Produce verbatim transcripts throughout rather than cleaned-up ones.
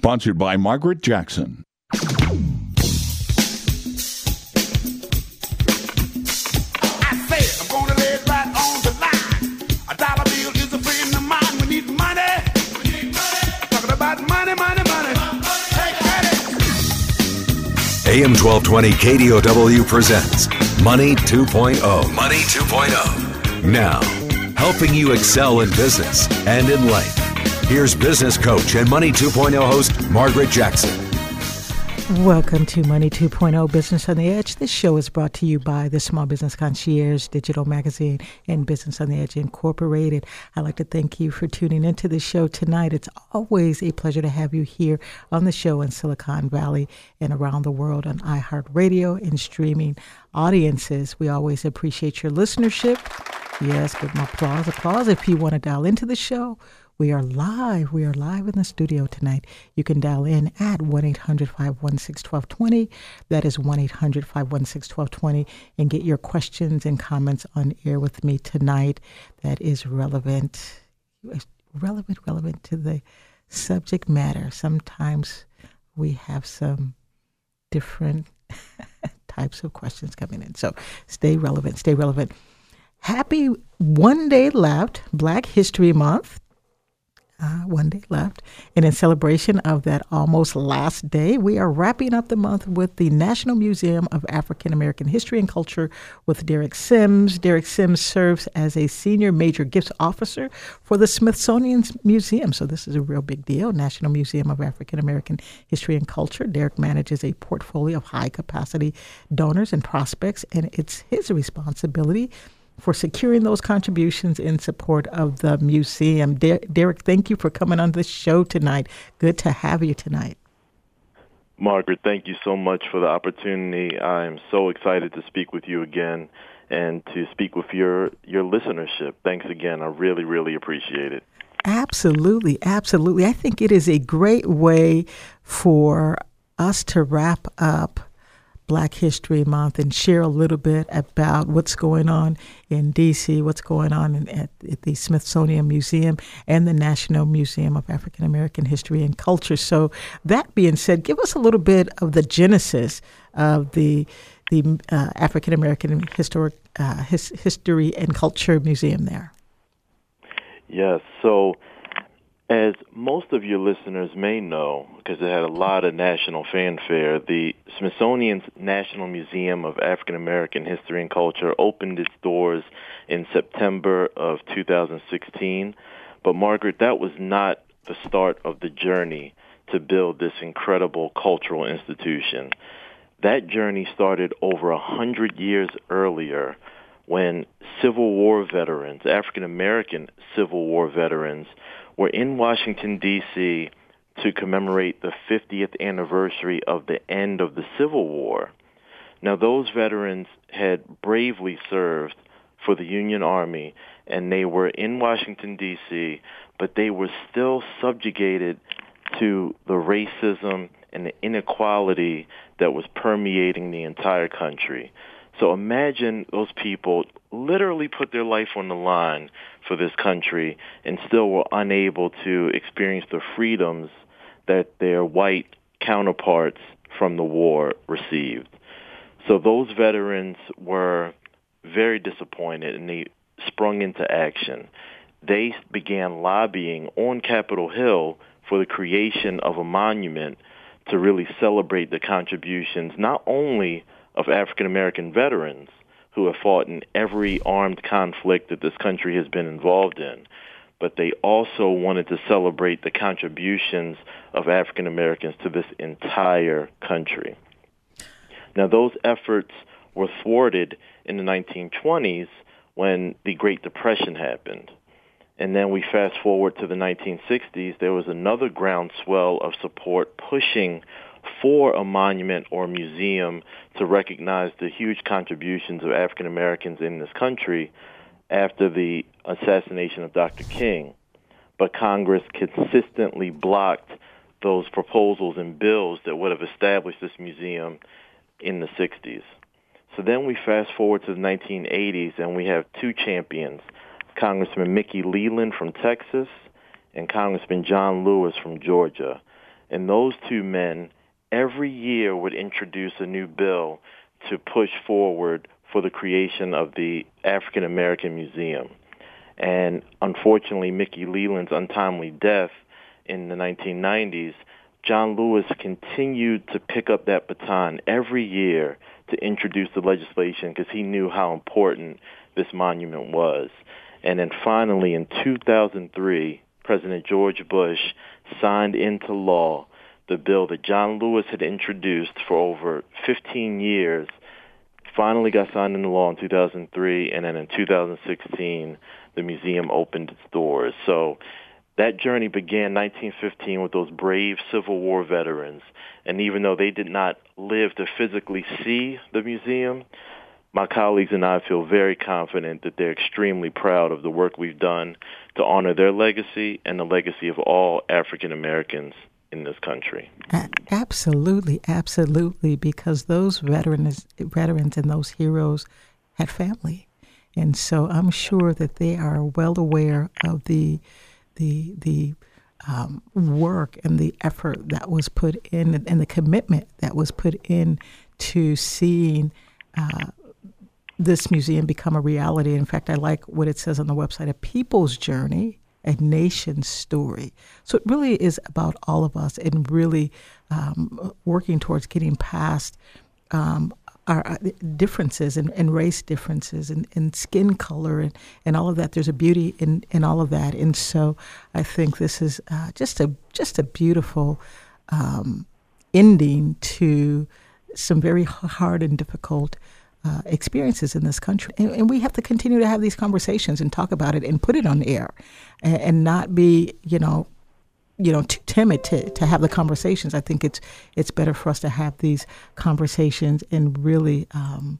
Sponsored by Margaret Jackson. A M twelve twenty K D O W presents Money two point oh. Money two point oh. Now, helping you excel in business and in life. Here's business coach and Money two point oh host Margaret Jackson. Welcome to Money two point oh Business on the Edge. This show is brought to you by the Small Business Concierge Digital Magazine and Business on the Edge Incorporated. I'd like to thank you for tuning into the show tonight. It's always a pleasure to have you here on the show in Silicon Valley and around the world on iHeartRadio and streaming audiences. We always appreciate your listenership. Yes, give them applause, applause if you want to dial into the show. We are live. We are live in the studio tonight. You can dial in at one eight hundred five one six one two two zero. That is one eight hundred five one six one two two zero and get your questions and comments on air with me tonight. That is relevant, relevant, relevant to the subject matter. Sometimes we have some different types of questions coming in. So stay relevant, stay relevant. Happy one day left, Black History Month. Uh, one day left. And in celebration of that almost last day, we are wrapping up the month with the National Museum of African American History and Culture with Derek Sims. Derek Sims serves as a senior major gifts officer for the Smithsonian Museum. So this is a real big deal. National Museum of African American History and Culture. Derek manages a portfolio of high capacity donors and prospects, and it's his responsibility for securing those contributions in support of the museum. Der- Derek, thank you for coming on the show tonight. Good to have you tonight. Margaret, thank you so much for the opportunity. I'm so excited to speak with you again and to speak with your, your listenership. Thanks again. I really, really appreciate it. Absolutely, absolutely. I think it is a great way for us to wrap up Black History Month and share a little bit about what's going on in D C, what's going on in, at, at the Smithsonian Museum and the National Museum of African American History and Culture. So that being said, give us a little bit of the genesis of the the uh, African American Historic uh, his, History and Culture Museum there. Yes, so as most of your listeners may know, because it had a lot of national fanfare, the Smithsonian's National Museum of African American History and Culture opened its doors in September of two thousand sixteen. But Margaret, that was not the start of the journey to build this incredible cultural institution. That journey started over a hundred years earlier when Civil War veterans, African American Civil War veterans, were in Washington, D C to commemorate the fiftieth anniversary of the end of the Civil War. Now, those veterans had bravely served for the Union Army, and they were in Washington, D C, but they were still subjugated to the racism and the inequality that was permeating the entire country. So imagine those people literally put their life on the line for this country and still were unable to experience the freedoms that their white counterparts from the war received. So those veterans were very disappointed, and they sprung into action. They began lobbying on Capitol Hill for the creation of a monument to really celebrate the contributions not only of African American veterans who have fought in every armed conflict that this country has been involved in, but they also wanted to celebrate the contributions of African Americans to this entire country. Now, those efforts were thwarted in the nineteen twenties when the Great Depression happened. And then we fast forward to the nineteen sixties, there was another groundswell of support pushing for a monument or museum to recognize the huge contributions of African Americans in this country after the assassination of Doctor King. But Congress consistently blocked those proposals and bills that would have established this museum in the sixties. So then we fast forward to the nineteen eighties, and we have two champions, Congressman Mickey Leland from Texas and Congressman John Lewis from Georgia. And those two men every year would introduce a new bill to push forward for the creation of the African American Museum. And unfortunately, Mickey Leland's untimely death in the nineteen nineties, John Lewis continued to pick up that baton every year to introduce the legislation because he knew how important this monument was. And then finally, in two thousand three, President George Bush signed into law the bill that John Lewis had introduced for over fifteen years, finally got signed into law in two thousand three, and then in two thousand sixteen, the museum opened its doors. So that journey began nineteen fifteen with those brave Civil War veterans. And even though they did not live to physically see the museum, my colleagues and I feel very confident that they're extremely proud of the work we've done to honor their legacy and the legacy of all African Americans in this country. Absolutely, absolutely, because those veterans, veterans and those heroes had family. And so I'm sure that they are well aware of the the the um, work and the effort that was put in and the commitment that was put in to seeing uh, this museum become a reality. In fact, I like what it says on the website, a people's journey, a nation's story. So it really is about all of us and really um, working towards getting past um, our differences and, and race differences and, and skin color and, and all of that. There's a beauty in, in all of that. And so I think this is uh, just a just a beautiful um, ending to some very hard and difficult Uh, experiences in this country. And, and we have to continue to have these conversations and talk about it and put it on the air and, and not be, you know, you know, too timid to, to have the conversations. I think it's it's better for us to have these conversations and really um,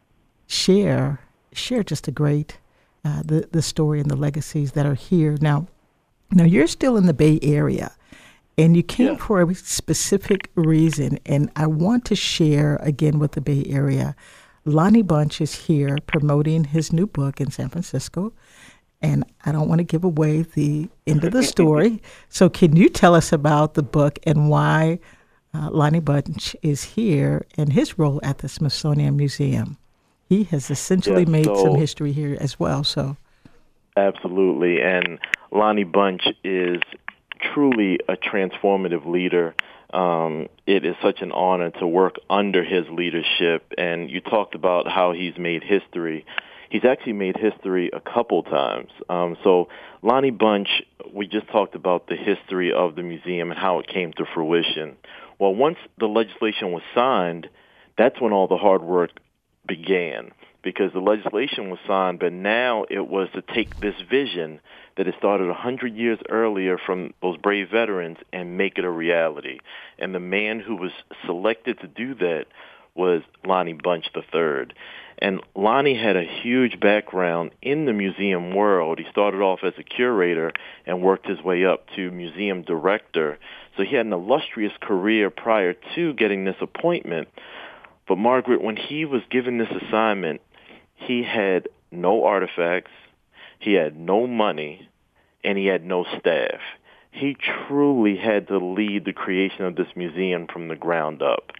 share share just a great uh, the the story and the legacies that are here. Now, now you're still in the Bay Area. And you came yeah. for a specific reason. And I want to share again with the Bay Area. Lonnie Bunch is here promoting his new book in San Francisco, and I don't want to give away the end of the story. So can you tell us about the book and why uh, Lonnie Bunch is here and his role at the Smithsonian Museum? He has essentially yeah, made so, some history here as well. So, absolutely, and Lonnie Bunch is truly a transformative leader. Um, it is such an honor to work under his leadership. And you talked about how he's made history. He's actually made history a couple times. Um, so Lonnie Bunch, we just talked about the history of the museum and how it came to fruition. Well, once the legislation was signed, that's when all the hard work began, because the legislation was signed, but now it was to take this vision that had started one hundred years earlier from those brave veterans and make it a reality. And the man who was selected to do that was Lonnie Bunch the third. And Lonnie had a huge background in the museum world. He started off as a curator and worked his way up to museum director. So he had an illustrious career prior to getting this appointment. But Margaret, when he was given this assignment, he had no artifacts, he had no money, and he had no staff. He truly had to lead the creation of this museum from the ground up.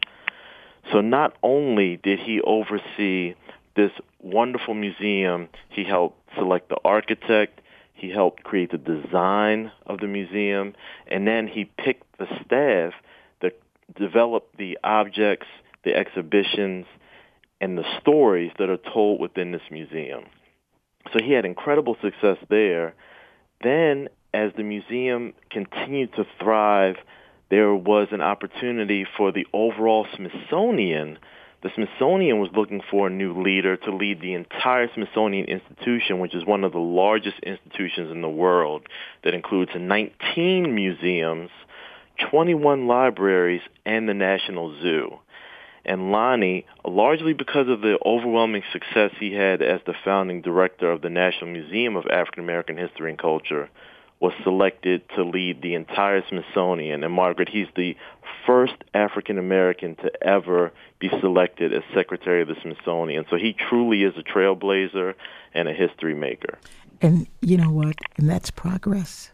So not only did he oversee this wonderful museum, he helped select the architect, he helped create the design of the museum, and then he picked the staff that developed the objects, the exhibitions, and the stories that are told within this museum. So he had incredible success there. Then, as the museum continued to thrive, there was an opportunity for the overall Smithsonian. The Smithsonian was looking for a new leader to lead the entire Smithsonian Institution, which is one of the largest institutions in the world that includes nineteen museums, twenty-one libraries, and the National Zoo. And Lonnie, largely because of the overwhelming success he had as the founding director of the National Museum of African American History and Culture, was selected to lead the entire Smithsonian. And Margaret, he's the first African American to ever be selected as Secretary of the Smithsonian. So he truly is a trailblazer and a history maker. And you know what? And that's progress.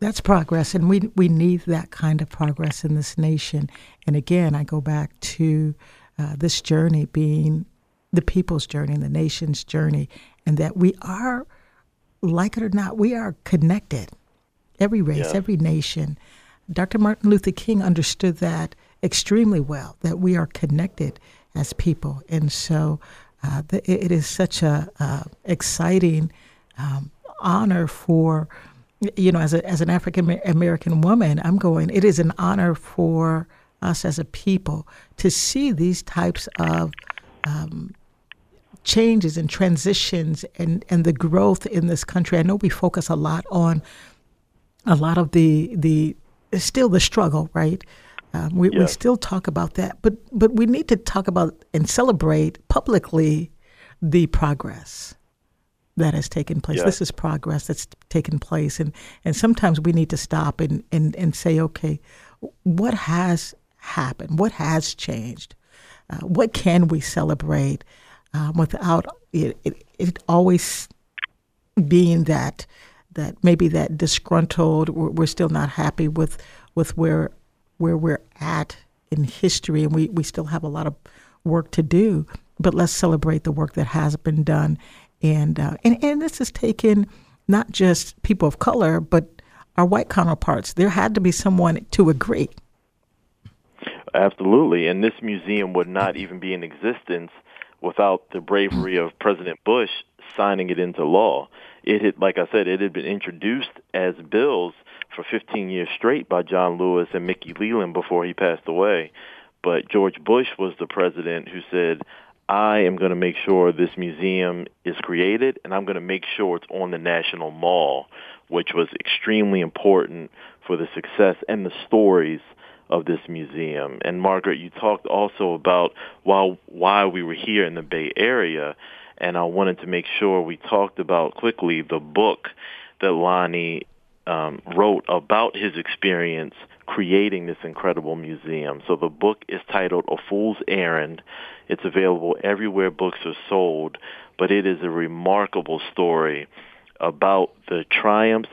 That's progress, and we we need that kind of progress in this nation. And again, I go back to uh, this journey being the people's journey, the nation's journey, and that we are, like it or not, we are connected. Every race, Yeah. every nation. Doctor Martin Luther King understood that extremely well, that we are connected as people. And so uh, the, it is such a uh, exciting um, honor for, you know, as a, as an African American woman, I'm going, it is an honor for us as a people to see these types of um, changes and transitions and, and the growth in this country. I know we focus a lot on a lot of the, the still the struggle, right? Um, we, we Yes. still talk about that, but but we need to talk about and celebrate publicly the progress that has taken place. Yeah. This is progress that's taken place. And, and sometimes we need to stop and, and, and say, okay, what has happened? What has changed? Uh, what can we celebrate um, without it, it, it always being that that maybe that disgruntled, we're, we're still not happy with with where where we're at in history, and we, we still have a lot of work to do. But let's celebrate the work that has been done. And, uh, and and this has taken not just people of color, but our white counterparts. There had to be someone to agree. Absolutely. And this museum would not even be in existence without the bravery of President Bush signing it into law. It had, like I said, it had been introduced as bills for fifteen years straight by John Lewis and Mickey Leland before he passed away. But George Bush was the president who said, I am going to make sure this museum is created, and I'm going to make sure it's on the National Mall, which was extremely important for the success and the stories of this museum. And Margaret, you talked also about why, why we were here in the Bay Area, and I wanted to make sure we talked about quickly the book that Lonnie um, wrote about his experience creating this incredible museum. So the book is titled A Fool's Errand. It's available everywhere books are sold, but it is a remarkable story about the triumphs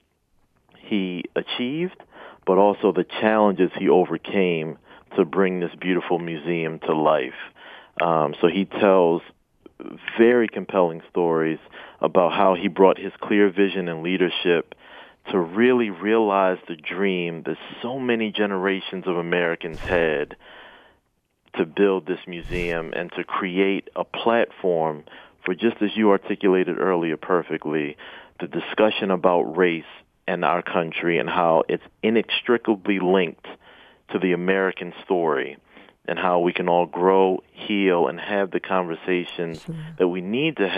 he achieved, but also the challenges he overcame to bring this beautiful museum to life. Um, so he tells very compelling stories about how he brought his clear vision and leadership to really realize the dream that so many generations of Americans had to build this museum and to create a platform for, just as you articulated earlier perfectly, the discussion about race and our country and how it's inextricably linked to the American story and how we can all grow, heal, and have the conversations Sure. that we need to have